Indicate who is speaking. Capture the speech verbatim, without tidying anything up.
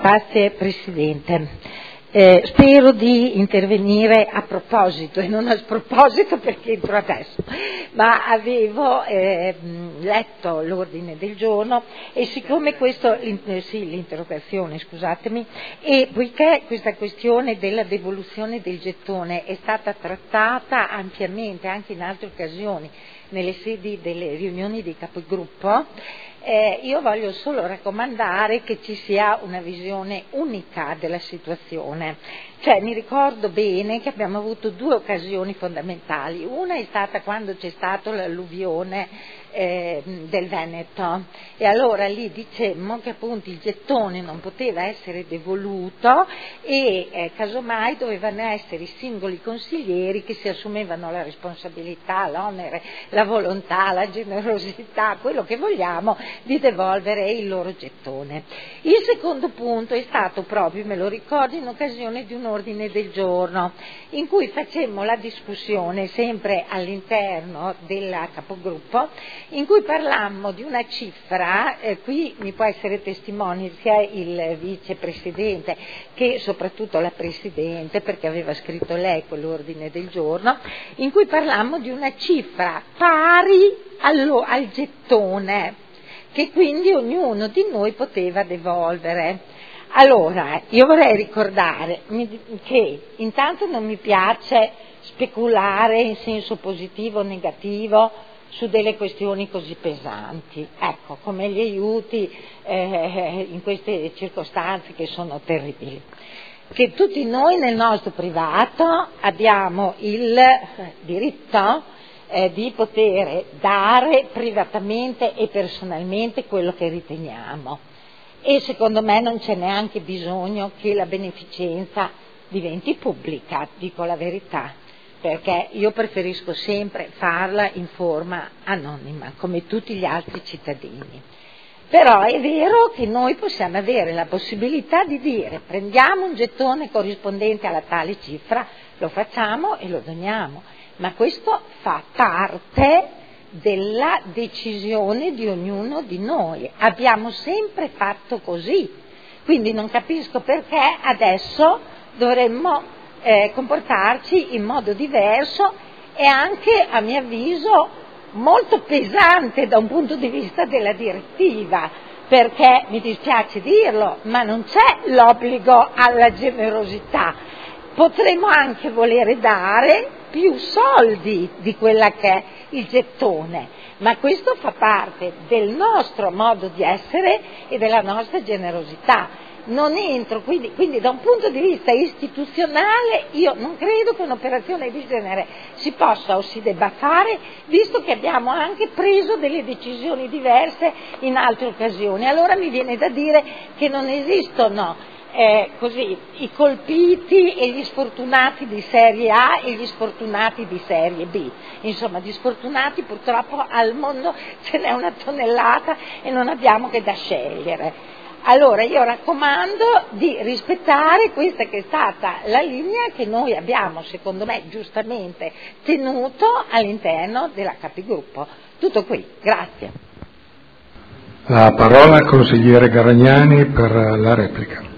Speaker 1: Grazie Presidente. Eh, spero di intervenire a proposito e non a sproposito perché entro adesso, ma avevo eh, letto l'ordine del giorno e siccome questo, eh, sì, l'interrogazione, scusatemi, e poiché questa questione della devoluzione del gettone è stata trattata ampiamente anche in altre occasioni nelle sedi delle riunioni dei capigruppo, Eh, io voglio solo raccomandare che ci sia una visione unica della situazione. Cioè, mi ricordo bene che abbiamo avuto due occasioni fondamentali. Una è stata quando c'è stato l'alluvione eh, del Veneto e allora lì dicemmo che appunto il gettone non poteva essere devoluto e eh, casomai dovevano essere i singoli consiglieri che si assumevano la responsabilità, l'onere, la volontà, la generosità, quello che vogliamo, di devolvere il loro gettone. Il secondo punto è stato proprio, me lo ricordo, in occasione di un ordine del giorno in cui facemmo la discussione sempre all'interno della capogruppo, in cui parlammo di una cifra, eh, qui mi può essere testimone sia il vicepresidente che soprattutto la Presidente, perché aveva scritto lei quell'ordine del giorno, in cui parlammo di una cifra pari allo, al gettone, che quindi ognuno di noi poteva devolvere. Allora, io vorrei ricordare che intanto non mi piace speculare in senso positivo o negativo su delle questioni così pesanti, ecco, come gli aiuti eh, in queste circostanze che sono terribili. Che tutti noi nel nostro privato abbiamo il diritto eh, di poter dare privatamente e personalmente quello che riteniamo. E secondo me non c'è neanche bisogno che la beneficenza diventi pubblica, dico la verità, perché io preferisco sempre farla in forma anonima, come tutti gli altri cittadini. Però è vero che noi possiamo avere la possibilità di dire prendiamo un gettone corrispondente alla tale cifra, lo facciamo e lo doniamo, ma questo fa parte della decisione di ognuno di noi. Abbiamo sempre fatto così, quindi non capisco perché adesso dovremmo eh, comportarci in modo diverso e anche, a mio avviso, molto pesante da un punto di vista della direttiva, perché mi dispiace dirlo, ma non c'è l'obbligo alla generosità. Potremmo anche volere dare più soldi di quella che è il gettone, ma questo fa parte del nostro modo di essere e della nostra generosità. Non entro, quindi, quindi da un punto di vista istituzionale io non credo che un'operazione di genere si possa o si debba fare, visto che abbiamo anche preso delle decisioni diverse in altre occasioni. Allora mi viene da dire che non esistono Eh, così, i colpiti e gli sfortunati di serie A e gli sfortunati di serie B. Insomma, di sfortunati purtroppo al mondo ce n'è una tonnellata e non abbiamo che da scegliere. Allora io raccomando di rispettare questa che è stata la linea che noi abbiamo, secondo me, giustamente tenuto all'interno della capigruppo. Tutto qui, grazie.
Speaker 2: La parola al consigliere Garagnani per la replica.